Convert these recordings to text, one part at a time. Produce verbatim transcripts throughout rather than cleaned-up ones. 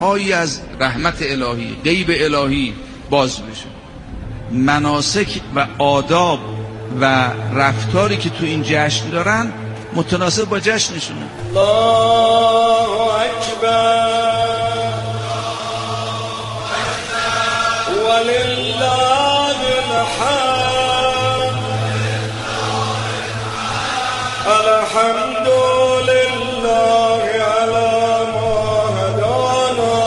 هایی از رحمت الهی، غیب الهی باز بشه. مناسک و آداب و رفتاری که تو این جشن دارن متناسب با جشنشونه. الله اکبر ولله الحمد الحمد لله علی ما هدانا.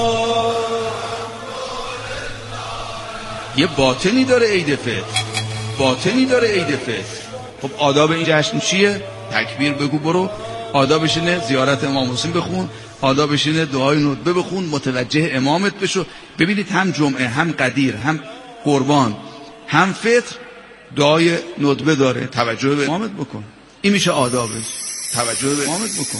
یه باطنی داره عید فطر، باطنی داره عید فطر. خب آداب این جشن چیه؟ تکبیر بگو برو، آدابش اینه زیارت امام حسین بخون، آدابش اینه دعای ندبه بخون، متوجه امامت بشو. ببینید هم جمعه هم قدیر هم قربان هم فطر دعای ندبه داره، توجه به امامت بکن. این میشه آدابش، توجه به امامت بکن.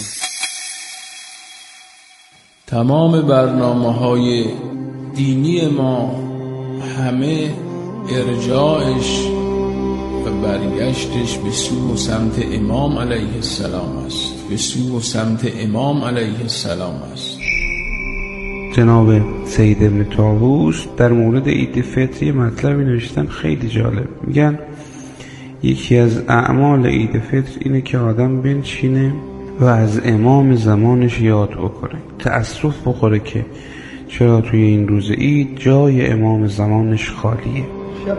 تمام برنامه‌های دینی ما همه ارجاعش و برگشتش به سو و سمت امام علیه السلام است، به سو و سمت امام علیه السلام است. جناب سید ابن طاووس در مورد عید فطر یه مطلبی نوشتن خیلی جالب. میگن یکی از اعمال عید فطر اینه که آدم بنشینه و از امام زمانش یاد بکنه. تأسف بخوره که چرا توی این روز عید جای امام زمانش خالیه. شب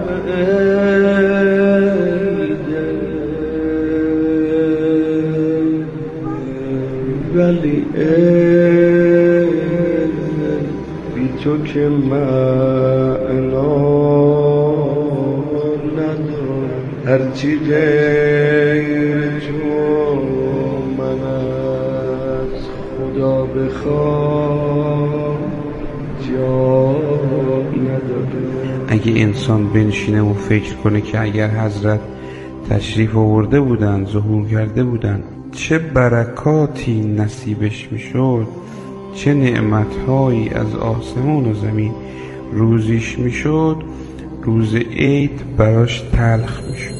ولی بی تو که معنا ندارم، هرچی غیر تو من از خدا بخوام جا ندارم. اگه انسان بنشینه و فکر کنه که اگر حضرت تشریف آورده بودن، ظهور کرده بودن، چه برکاتی نصیبش میشد، چه نعمتهایی از آسمان و زمین روزیش میشد، روز عید براش تلخ میشد.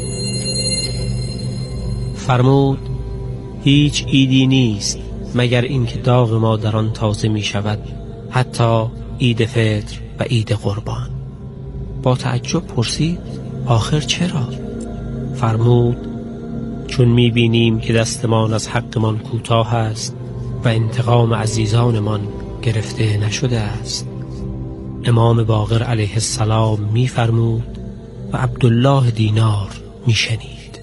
فرمود هیچ عیدی نیست مگر اینکه داغ ما در آن تازه می شود، حتی عید فطر و عید قربان. با تعجب پرسید آخر چرا؟ فرمود چون می بینیم که دستمان از حقمان کوتاه است و انتقام عزیزانمان گرفته نشده است. امام باقر علیه السلام می فرمود و عبدالله دینار می شنید.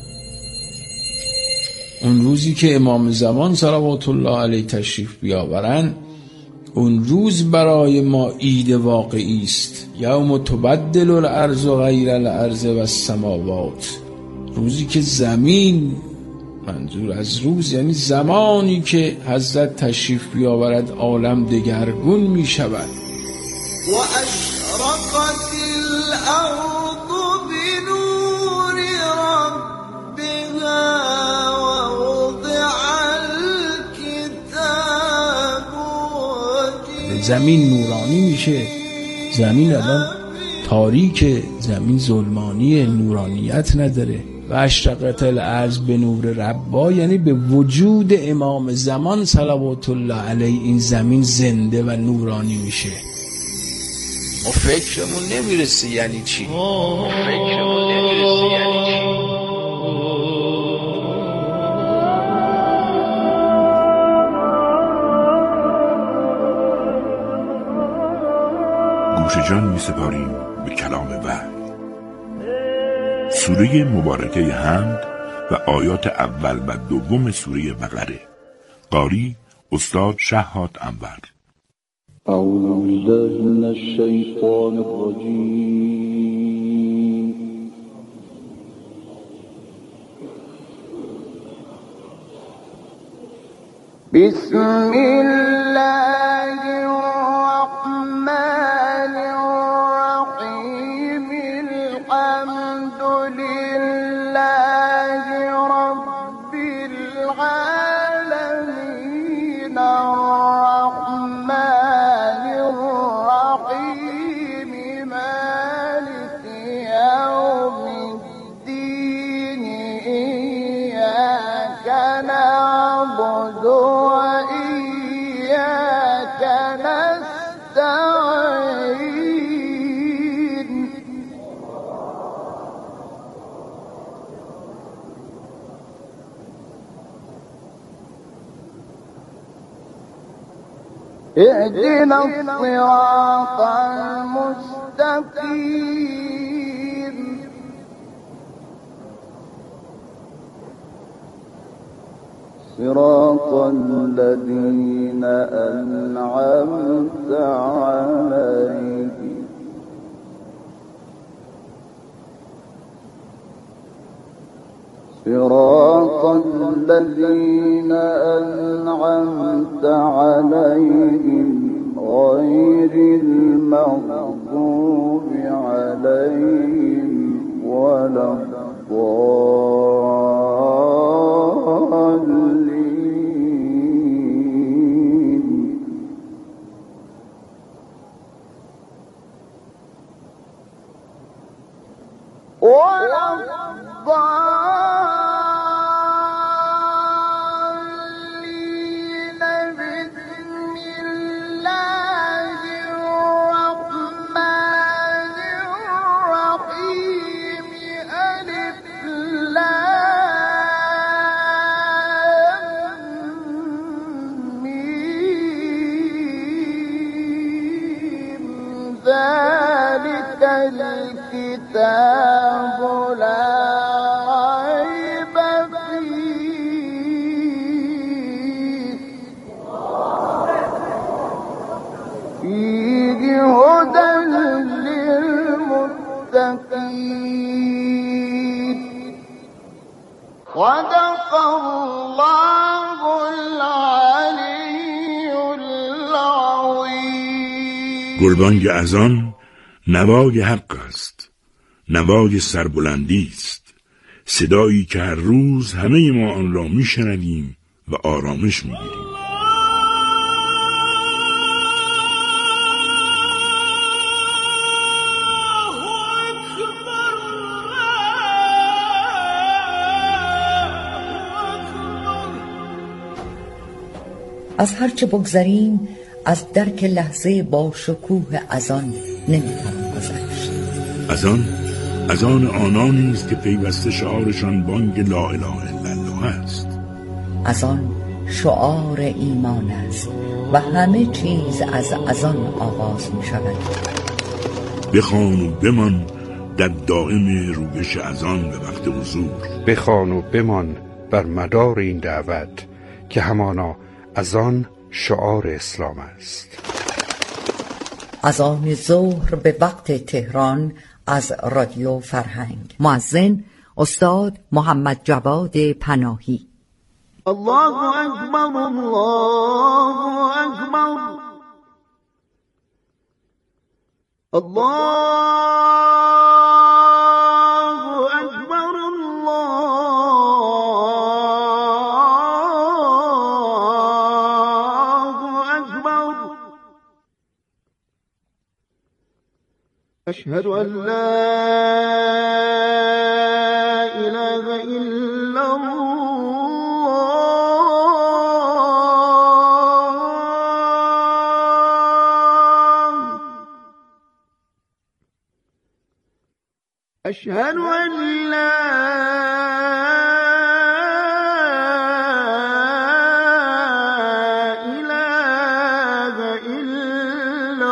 اون روزی که امام زمان صلوات الله علیه تشریف بیاورند، اون روز برای ما عید واقعی است. یوم تبدل الارض غیر الارض و السماوات. روزی که زمین، منظور از روز یعنی زمانی که حضرت تشریف بیاورد، عالم دگرگون می شود. و اشرقت الارض بنور ربها و وضع الكتاب. زمین نورانی میشه. زمین الان تاریکه، زمین ظلمانی، نورانیت نداره. و اشرقت الارض به نور ربا یعنی به وجود امام زمان صلوات الله علیه این زمین زنده و نورانی میشه. ما فکرمون نمیرسه یعنی چی؟ فکرمون نمیرسه یعنی چی؟ گوش جان می سپاریم به کلام وحی. سوره مبارکه حمد و آیات اول و دوم سوره بقره. قاری استاد شهاب انور. اعوذ بالله من الشیطان الرجیم. بسم الله الرحمن الرحیم. الحمد لله رب العالمین الرحمن الرحیم مالک یوم الدین ایاک نعبد و ایاک اهدنا الصراط المستقيم صراط الذين أنعمت عليهم صراط الذين أنعمت عليهم غير المغضوب عليهم ولا الضالين ولا الضالين بسم الله الرحمن الرحيم ألف لام ميم ذلك الكتاب لا ريب فيه فيه هدى للمتقين صدق الله العلي العظيم. گلبانگ اذان نوای حق است، نوای سربلندی است، صدایی که هر روز همه ما آن را میشنویم و آرامش میگیریم. از هر چه بگذریم از درک لحظه با شکوه اذان نمیتوان گذشت. اذان اذان آنانی است که پیوسته شعارشان بانگ لا اله الا الله است. اذان شعار ایمان است و همه چیز از اذان آغاز می شود. بخوان و بمان در دائم رویش اذان به وقت حضور. بخوان و بمان بر مدار این دعوت که همانا اذان شعار اسلام است. اذان ظهر به وقت تهران از رادیو فرهنگ. مؤذن استاد محمد جواد پناهی. الله اکبر الله اکبر الله اکبر الله اکبر اشهد ان لا اله الا الله أشهد أن لا إله إلا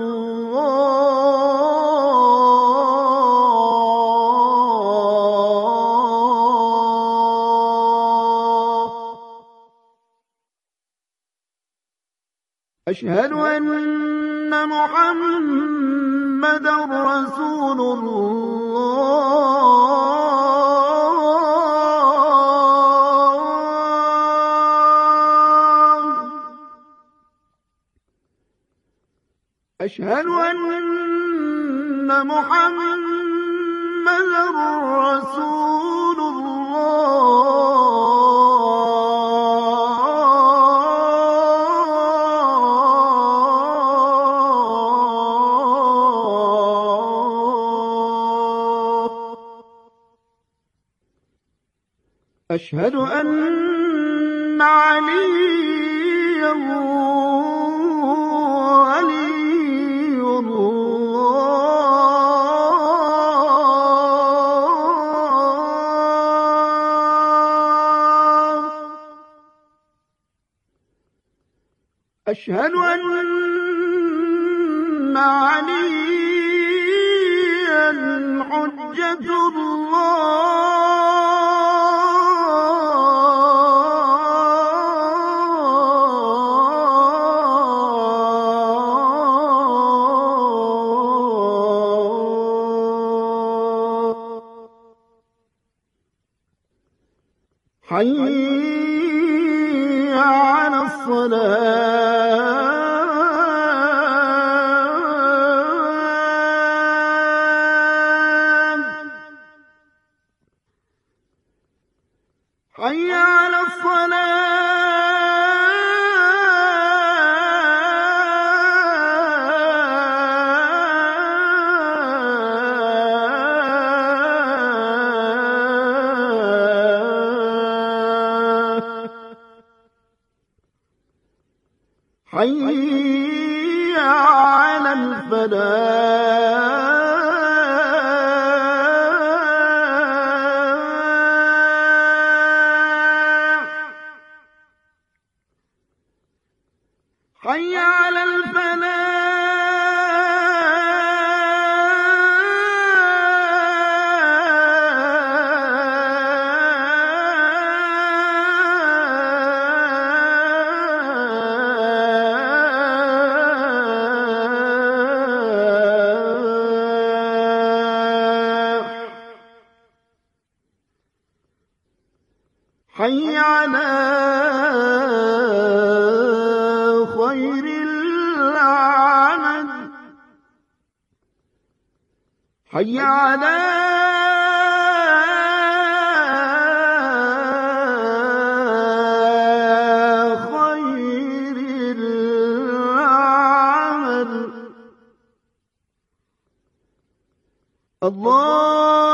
الله أشهد أن محمد رسول الله أشهد أن محمد رسول الله أشهد أن عليا ولي الله أشهد أن عليا حجة الله حي على الصلاة حي على حي على الفلاح حي على حي على خير العمل حي على خير العمل الله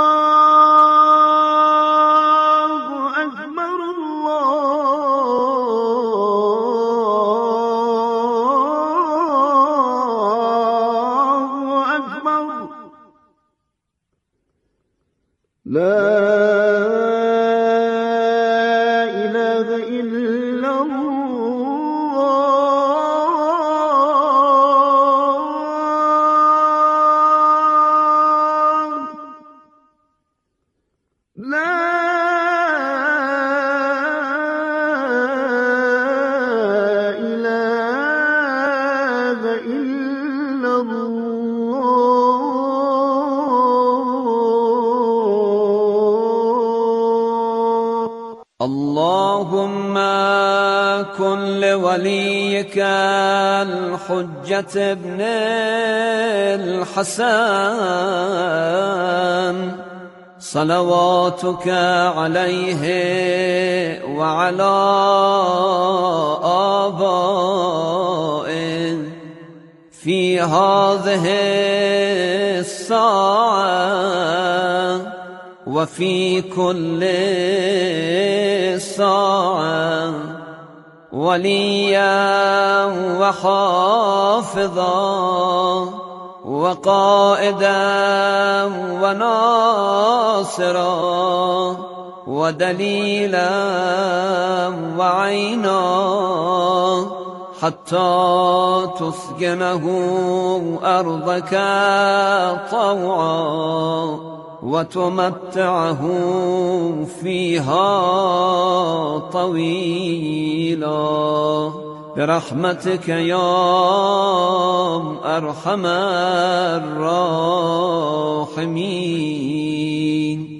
لا إله إلا الله لا إله إلا اللهم كن لوليك الحجة ابن الحسن صلواتك عليه وعلى آبائه في هذه الساعة وفي كل ساعة وليا وحافظا وقائدا وناصرا ودليلا وعينا حتى تسكنه أرضك طوعا وتمتعه فيها طويلا برحمتك يا أرحم الراحمين.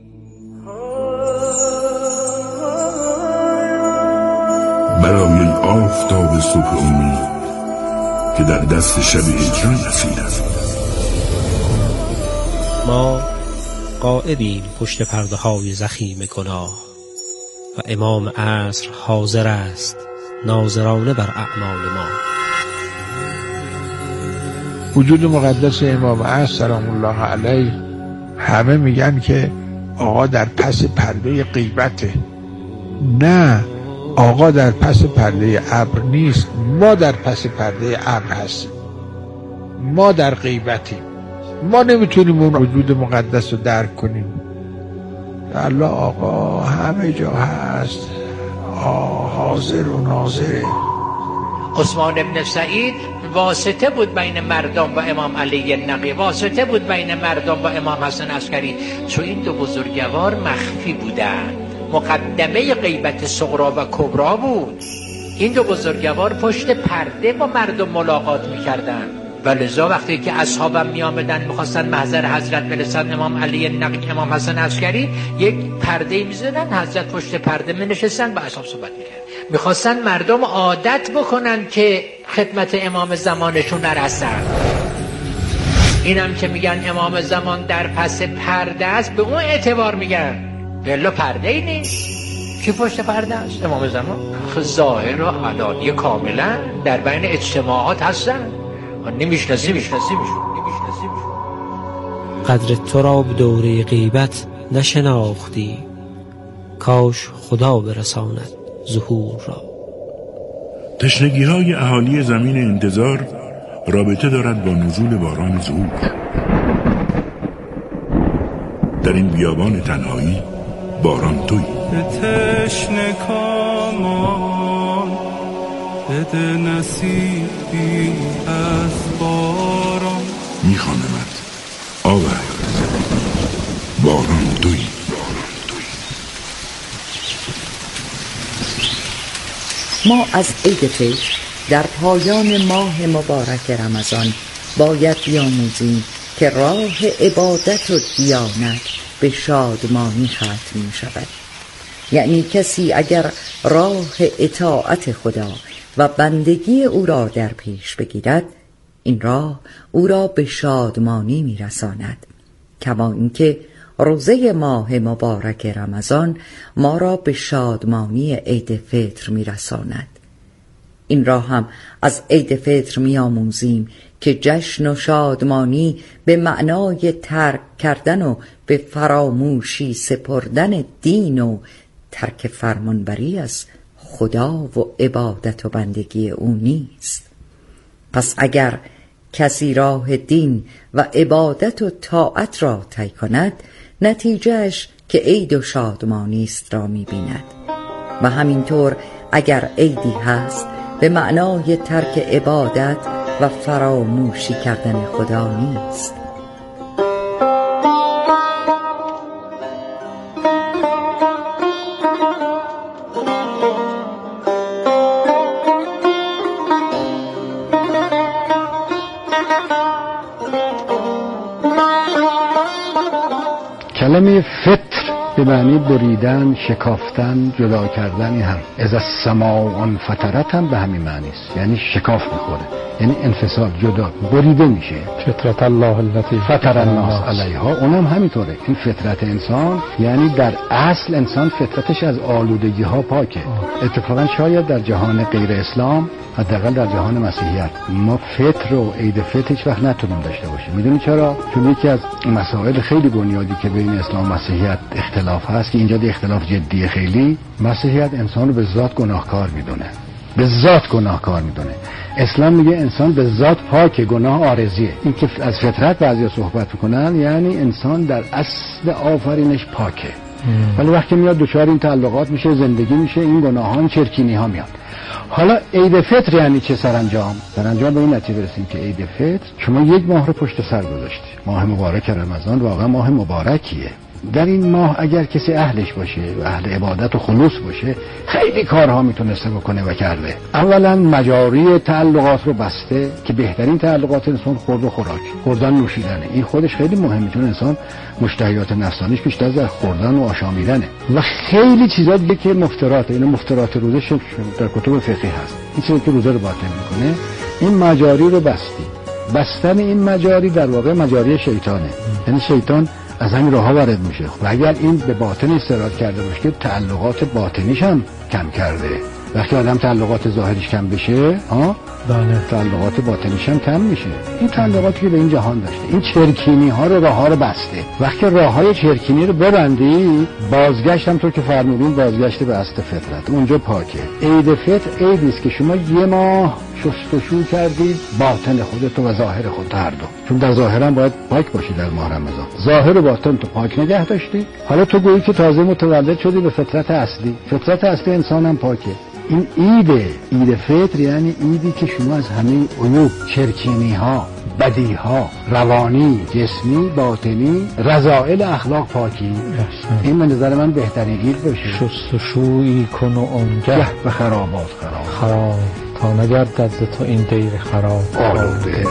برای آفتاب صبح امید که در دست شب هجران رسید است، ما قائدیم پشت پرده های ضخیم گناه و امام عصر حاضر است ناظرانه بر اعمال ما. وجود مقدس امام عصر سلام الله علیه همه میگن که آقا در پس پرده غیبته. نه، آقا در پس پرده ابر نیست، ما در پس پرده ابر هستیم، ما در غیبتیم، ما نمیتونیم اون وجود مقدس رو درک کنیم. الله آقا همه جا هست، حاضر و ناظره. عثمان ابن سعید واسطه بود بین مردم و امام علی نقی، واسطه بود بین مردم و امام حسن عسکری، چون این دو بزرگوار مخفی بودند. مقدمه غیبت صغرا و کبرا بود. این دو بزرگوار پشت پرده با مردم ملاقات میکردن و لذا وقتی که اصحابم می آمدن میخواستن محضر حضرت برسن، امام علی نقی، امام حسن عسکری، یک پرده میزدن، حضرت پشت پرده می نشستن با اصحاب صحبت میکرد. میخواستن مردم عادت بکنن که خدمت امام زمانشون نرسن. اینم که میگن امام زمان در پس پرده است، به اون اعتبار میگن بلا پرده ای نیست. کی پشت پرده است؟ امام زمان. ظاهر و علانی کاملا در بین اجتماعات هستن، نمیشناسیم قدر تو را به دوره غیبت نشناختی، کاش خدا برساند ظهور را. تشنگی های اهالی زمین انتظار رابطه دارد با نزول باران ظهور. در این بیابان تنهایی باران تویی. به تشنه کامان بده نصیبی از باران، میخوانمت آب حیات، باران تویی. ما از عید فطر در پایان ماه مبارک رمضان باید بیاموزیم که راه عبادت و دیانت به شادمانی ختم می شود. یعنی کسی اگر راه اطاعت خدا و بندگی او را در پیش بگیرد، این راه او را به شادمانی می رساند. کما اینکه روزه ماه مبارک رمضان ما را به شادمانی عید فطر می رساند. این را هم از عید فطر می آموزیم که جشن و شادمانی به معنای ترک کردن و به فراموشی سپردن دین و ترک فرمانبری از خدا و عبادت و بندگی او نیست. پس اگر کسی راه دین و عبادت و طاعت را طی کند، نتیجهش که عید و شادمانی است را می بیند. و همینطور اگر عیدی هست به معنای ترک عبادت و فراموشی کردن خدا نیست. کلمه فطر به معنی بریدن، شکافتن، جدا کردن هم از السماء انفطرت هم به همین معنی است، یعنی شکاف میخوره، یعنی انفصال، جدا، بریده میشه. فطرت الله التي فطر الناس علیها، اونم همینطوره. این فطرت انسان یعنی در اصل انسان فطرتش از آلودگی ها پاکه. اتفاقا شاید در جهان غیر اسلام، حداقل در جهان مسیحیت، ما فطر و عید فطر هیچ وقت نتونیم داشته باشیم. میدونی چرا؟ چون یکی از مسائل خیلی بنیادی که بین اسلام و مسیحیت اختلاف هست، که اینجا دی اختلاف جدیه خیلی، مسیحیت انسان رو به ذات گناهکار میدونه، به ذات گناهکار میدونه. اسلام میگه انسان به ذات پاکه، گناه عارضیه. این که از فطرت بعضیا صحبت میکنن یعنی انسان در اصل آفرینش پاکه، ولی وقتی میاد دوچار این تعلقات میشه، زندگی میشه، این گناهان، چرکینی ها میاد. حالا عید فطر یعنی چه سرانجام؟ سرانجام به این نتیجه برسیم که عید فطر شما یک ماه رو پشت سر گذاشتی. ماه مبارک رمضان واقعا ماه مبارکیه. در این ماه اگر کسی اهلش باشه و اهل عبادت و خلوص باشه، خیلی کارها میتونسته بکنه و کرده. اولا مجاری تعلقات رو بسته که بهترین تعلقات انسان خورد و خوراک، خوردن نوشیدنه. این خودش خیلی مهمه، چون انسان مشتهیات نفسانیش بیشتر از خوردن و آشامیدنه و خیلی چیزا دیگه که مفترات، این مفترات روزه در کتب فقهی هست. این چیزی که روزه رو باطل میکنه، این مجاری رو بستی. بستن این مجاری در واقع مجاری شیطانه، یعنی شیطان از همین راه ها وارد میشه و اگر این به باطن استراحت کرده باشه که تعلقات باطنیش هم کم کرده. وقتی آدم تعلقات ظاهریش کم بشه، ها بله، تعلقات باطنیش هم کم میشه. این تعلقاتی که به این جهان داشته، این چرکینی ها رو، راه ها رو بسته. وقتی راه های چرکینی رو ببندی، بازگشت هم تو که فرمودین، بازگشت به اصل فطرت، اونجا پاکه. عید فطر عیدی است که شما یه ماه شستشو کردید باطن خودتو و ظاهر خودت هر دو، چون در ظاهر هم باید پاک باشی در ماه رمضان. ظاهر و باطن تو پاک نگه داشتی، حالا تو گویی که تازه متولد شدی به فطرت اصلی. فطرت اصلی انسان هم پاکه. این ایده عید فطر یعنی ایدی که شما از همه عیوب، چرکینی ها، بدی ها، روانی، جسمی، باطنی، رذائل اخلاق پاکی. این به نظر من بهترین عید باشه. شستشویی کن و آنگه به خرابات خراب خراب تا نگردد ز تو این دیر خراب آلوده.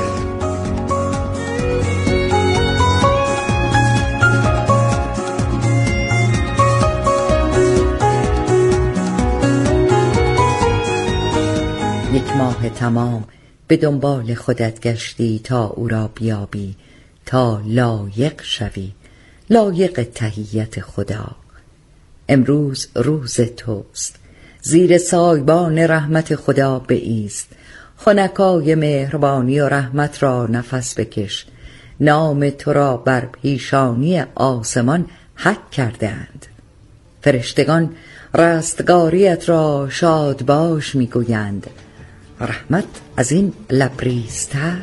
یک ماه تمام به دنبال خودت گشتی تا او را بیابی، تا لایق شوی، لایق تحیت خدا. امروز روز توست، زیر سایبان رحمت خدا بایست. خنکای مهربانی و رحمت را نفس بکش. نام تو را بر پیشانی آسمان حک کردند. فرشتگان رستگاریت را شاد باش میگویند. رحمت از این لبریزتر.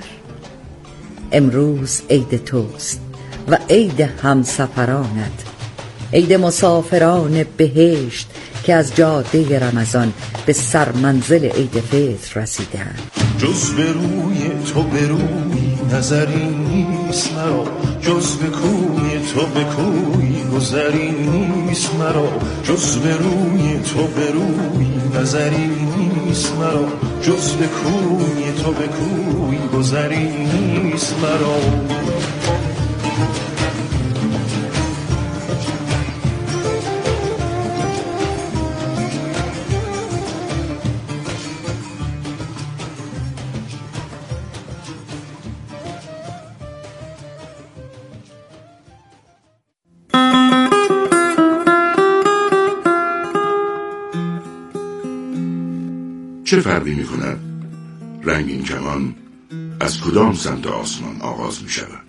امروز عید توست و عید همسفرانت، عید مسافران بهشت که از جاده رمضان به سرمنزل عید فطر رسیدند. جز به روی تو به روی نظری نیست مرا، جز به کوی تو به کوی گذری نیست مرا، جز به روی تو به روی نظری نیست مرا، جز به کوی تو به کوی گذری نیست مرا. چه فرقی می کند رنگین کمان از کدام سمت آسمان آغاز می شود؟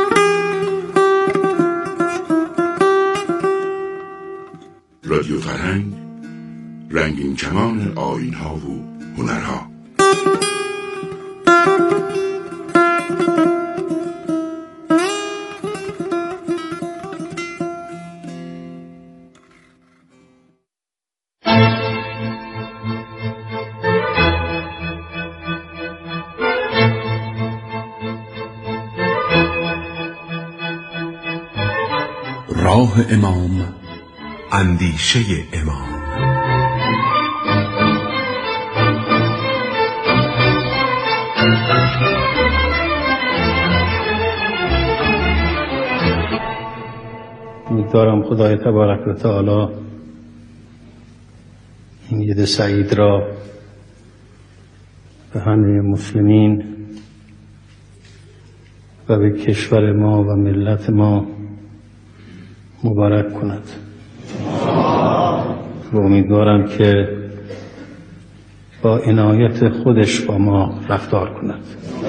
رادیو فرهنگ، رنگین کمان آیین ها و هنرها. راه امام، اندیشه امام. امیدوارم خدای تبارک و تعالی این عید سعید را به همه مسلمین و به کشور ما و ملت ما مبارک کند و امیدوارم که با عنایت خودش با ما رفتار کند.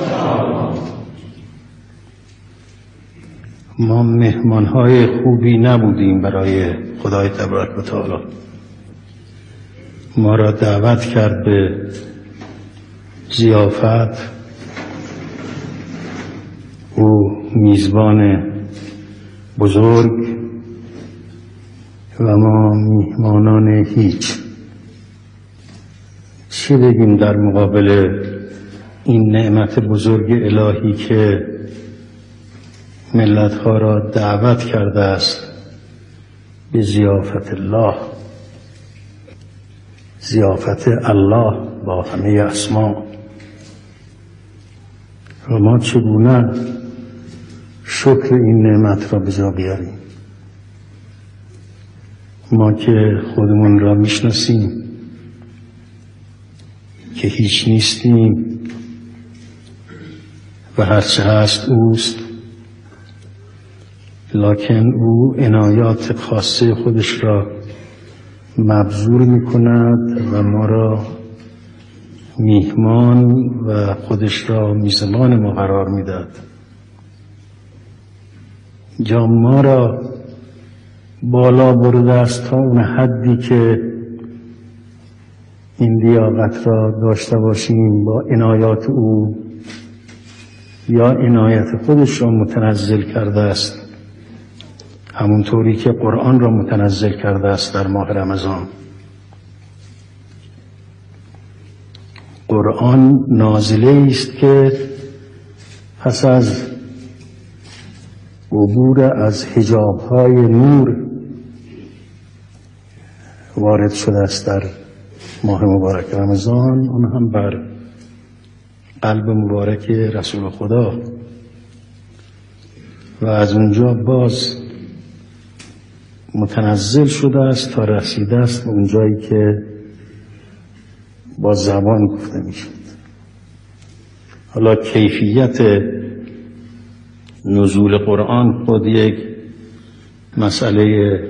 ما مهمانهای خوبی نبودیم برای خدای تبارک و تعالی. ما را دعوت کرد به ضیافت. او میزبان بزرگ و ما میهمانان هیچ. چه بگیم در مقابل این نعمت بزرگ الهی که ملتها را دعوت کرده است به ضیافت الله، ضیافت الله با همه اسما. و ما چگونه شکر این نعمت را به جا بیاریم؟ ما که خودمون را میشناسیم که هیچ نیستیم و هرچه هست اوست، لکن او عنایات خاصه خودش را مبذول میکند و ما را میهمان و خودش را میزبان ما قرار میداد. جا ما را بالا برده است تا اون حدی که این لیاقت را داشته باشیم با عنایات او یا عنایت خودش را متنزل کرده است، همونطوری که قرآن را متنزل کرده است در ماه رمضان. قرآن نازله است که پس از عبور از حجاب‌های نور وارد شده است در ماه مبارک رمضان، اون هم بر قلب مبارک رسول خدا، و از اونجا باز متنزل شده است تا رسیده است به اونجایی که با زبان گفته میشد. حالا کیفیت نزول قرآن خود یک مسئله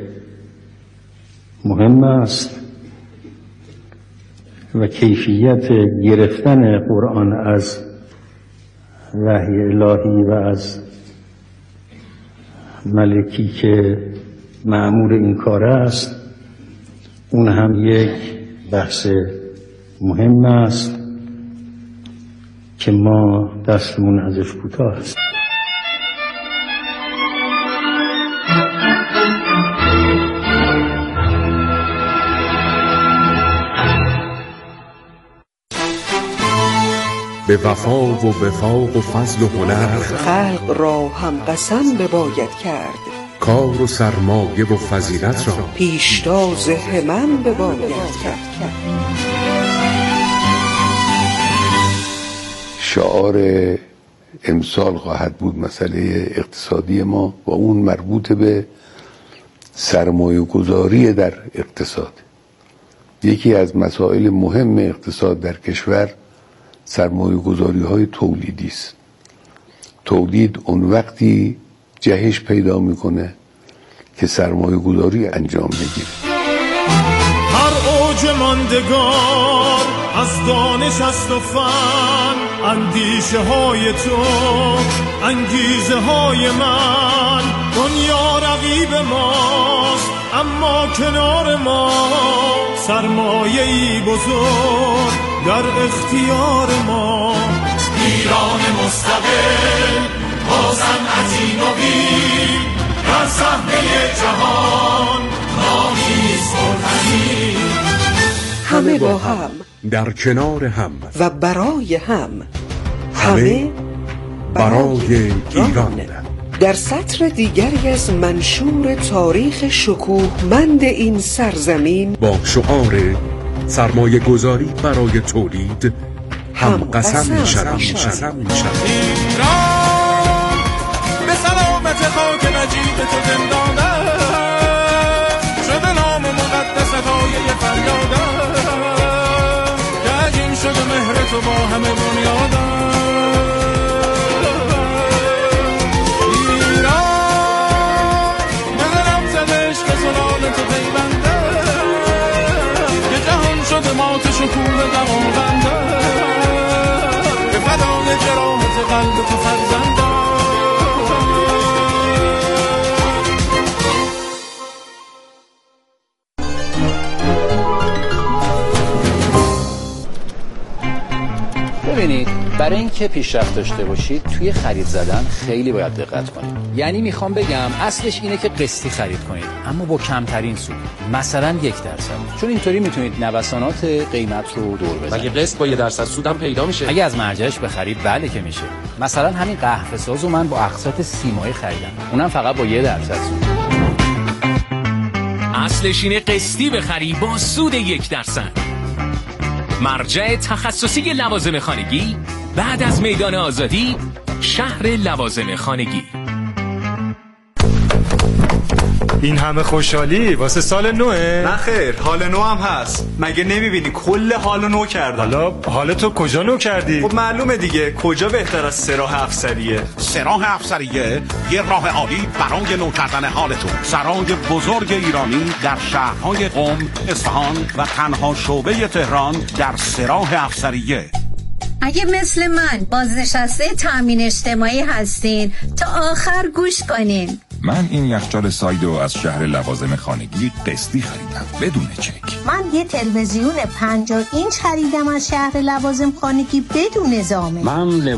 مهم است و کیفیت گرفتن قرآن از وحی الهی و از ملکی که مأمور این کار است، اون هم یک بحث مهم است که ما دستمون ازش کوتاه است. به وفا و وفاق و فضل و هنر خلق را هم قسم بباید کرد، کار و سرمایه و فضیلت را پیشتاز همم بباید کرد. شعار امسال خواهد بود مسئله اقتصادی ما و اون مربوط به سرمایه گذاری در اقتصاد. یکی از مسائل مهم اقتصاد در کشور سرمایه گذاری های تولیدی است. تولید اون وقتی جهش پیدا میکنه که سرمایه گذاری انجام بگیره. هر اوج ماندگار از دانش است و فن، اندیشه های تو انگیزه های من. دنیا رقیب ماست اما کنار ما، سرمایه ای بزرگ در اختیار ما. ایران مستقل با صنعتی نوین، در صحنه جهان نامیست پرتنین. همه با هم، در کنار هم و برای هم، همه برای ایران. در سطر دیگری از منشور تاریخ شکوهمند این سرزمین با شعار سرمایه گذاری برای تولید هم قسم می شدم. ایران به سلامت خاک نجیب تو زندانه، شده نام مقدس پایه فریاده، که عجیم شده مهر تو با همه بنیاده. ایران به دلم زدش که سلال تو پیونده، که جهان شده مات شکوه دماغنده، که فدای کرامت قلب تو فرزنده. ببینید، برای اینکه پیشرفت داشته باشید توی خرید زدن خیلی باید دقت کنید. یعنی میخوام بگم اصلش اینه که قسطی خرید کنید، اما با کمترین سود، مثلا یک درصد، چون اینطوری میتونید نوسانات قیمت رو دور بزنید. مگه قسط با یک درصد سودم پیدا میشه؟ اگه از مرجعش بخرید بله که میشه. مثلا همین قهوه سازو من با اقساط سی ماهه خریدم، اونم فقط با یک درصد سود. اصلش اینه قسطی بخری با سود یک درصد. مرجع تخصصی لوازم خانگی بعد از میدان آزادی، شهر لوازم خانگی. این همه خوشحالی واسه سال نوه؟ نه خیر، حال نو هم هست. مگه نمیبینی کل حال نو کردن؟ حالا حال تو کجا نو کردی؟ خب معلومه دیگه، کجا بهتر از سراح افسریه؟ سراح افسریه یه راه عالی برای نو کردن حالتون. سرای بزرگ ایرانی در شهرهای قم، اصفهان و تنها شعبه تهران در سراح افسریه. اگه مثل من بازنشسته تامین اجتماعی هستین تا آخر گوش کنین. من این یخچال سایدو از شهر لوازم خانگی قسطی خریدم بدون چک. من یه تلویزیون پنجاه اینچ خریدم از شهر لوازم خانگی بدون ضامن. من